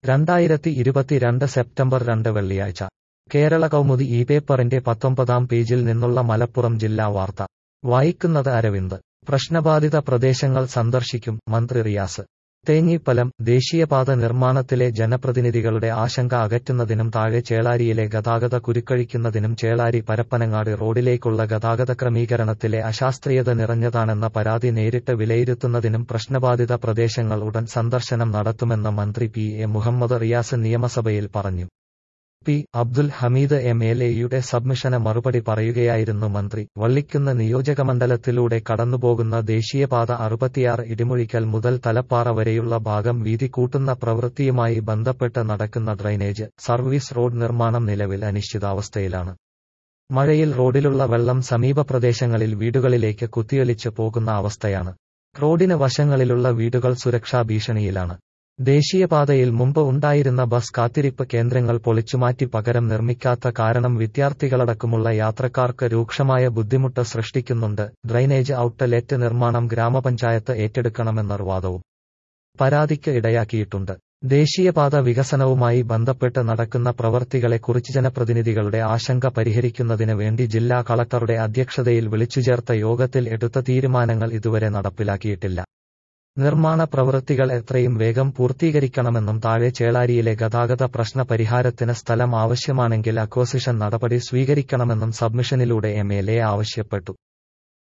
2022 September 2 വെള്ളിയാഴ്ച കേരള കൗമുദി ഈ പേപ്പറിന്റെ 19-ാം പേജിൽ നിന്നുള്ള മലപ്പുറം ജില്ലാ വാർത്ത വായിക്കുന്നത് അരവിന്ദ്. പ്രശ്നബാധിത പ്രദേശങ്ങൾ സന്ദർശിക്കും മന്ത്രി റിയാസ്. തേഞ്ഞിപ്പലം. ദേശീയപാത നിർമ്മാണത്തിലെ ജനപ്രതിനിധികളുടെ ആശങ്ക അകറ്റുന്നതിനും താഴെ ചേളാരിയിലെ ഗതാഗത കുരുക്കഴിക്കുന്നതിനും ചേളാരി പരപ്പനങ്ങാട് റോഡിലേക്കുള്ള ഗതാഗത ക്രമീകരണത്തിലെ അശാസ്ത്രീയത നിറഞ്ഞതാണെന്ന പരാതി നേരിട്ട് വിലയിരുത്തുന്നതിനും പ്രശ്നബാധിത പ്രദേശങ്ങൾ ഉടൻ സന്ദർശനം നടത്തുമെന്ന് മന്ത്രി പി എ മുഹമ്മദ് റിയാസ് നിയമസഭയിൽ പറഞ്ഞു. പി. അബ്ദുൽ ഹമീദ് എം.എൽ.എയുടെ സബ്മിഷന് മറുപടി പറയുകയായിരുന്നു മന്ത്രി. വള്ളിക്കുന്ന് നിയോജകമണ്ഡലത്തിലൂടെ കടന്നുപോകുന്ന ദേശീയപാത 66 ഇടിമുഴിക്കൽ മുതൽ തലപ്പാറ വരെയുള്ള ഭാഗം വീതി കൂട്ടുന്ന പ്രവൃത്തിയുമായി ബന്ധപ്പെട്ട് നടക്കുന്ന ഡ്രൈനേജ് സർവീസ് റോഡ് നിർമ്മാണം നിലവിൽ അനിശ്ചിതാവസ്ഥയിലാണ്. മഴയിൽ റോഡിലുള്ള വെള്ളം സമീപ പ്രദേശങ്ങളിൽ വീടുകളിലേക്ക് കുത്തിയൊലിച്ച് പോകുന്ന അവസ്ഥയാണ്. റോഡിന് വശങ്ങളിലുള്ള വീടുകൾ സുരക്ഷാ ഭീഷണിയിലാണ്. ദേശീയപാതയിൽ മുമ്പ് ഉണ്ടായിരുന്ന ബസ് കാത്തിരിപ്പ് കേന്ദ്രങ്ങൾ പൊളിച്ചുമാറ്റി പകരം നിർമ്മിക്കാത്ത കാരണം വിദ്യാർത്ഥികളടക്കമുള്ള യാത്രക്കാർക്ക് രൂക്ഷമായ ബുദ്ധിമുട്ട് സൃഷ്ടിക്കുന്നുണ്ട്. ഡ്രൈനേജ് ഔട്ട്ലെറ്റ് നിർമ്മാണം ഗ്രാമപഞ്ചായത്ത് ഏറ്റെടുക്കണമെന്ന വാദവും പരാതിക്ക് ഇടയാക്കിയിട്ടുണ്ട്. ദേശീയപാത വികസനവുമായി ബന്ധപ്പെട്ട് നടക്കുന്ന പ്രവർത്തികളെക്കുറിച്ച് ജനപ്രതിനിധികളുടെ ആശങ്ക പരിഹരിക്കുന്നതിന് വേണ്ടി ജില്ലാ കളക്ടറുടെ അധ്യക്ഷതയിൽ വിളിച്ചുചേർത്ത യോഗത്തിൽ എടുത്ത തീരുമാനങ്ങൾ ഇതുവരെ നടപ്പിലാക്കിയിട്ടില്ല. നിർമ്മാണ പ്രവൃത്തികൾ എത്രയും വേഗം പൂർത്തീകരിക്കണമെന്നും താഴെ ചേളാരിയിലെ ഗതാഗത പ്രശ്ന പരിഹാരത്തിന് സ്ഥലം ആവശ്യമാണെങ്കിൽ അക്വസിഷൻ നടപടി സ്വീകരിക്കണമെന്നും സബ്മിഷനിലൂടെ എം.എൽ.എ ആവശ്യപ്പെട്ടു.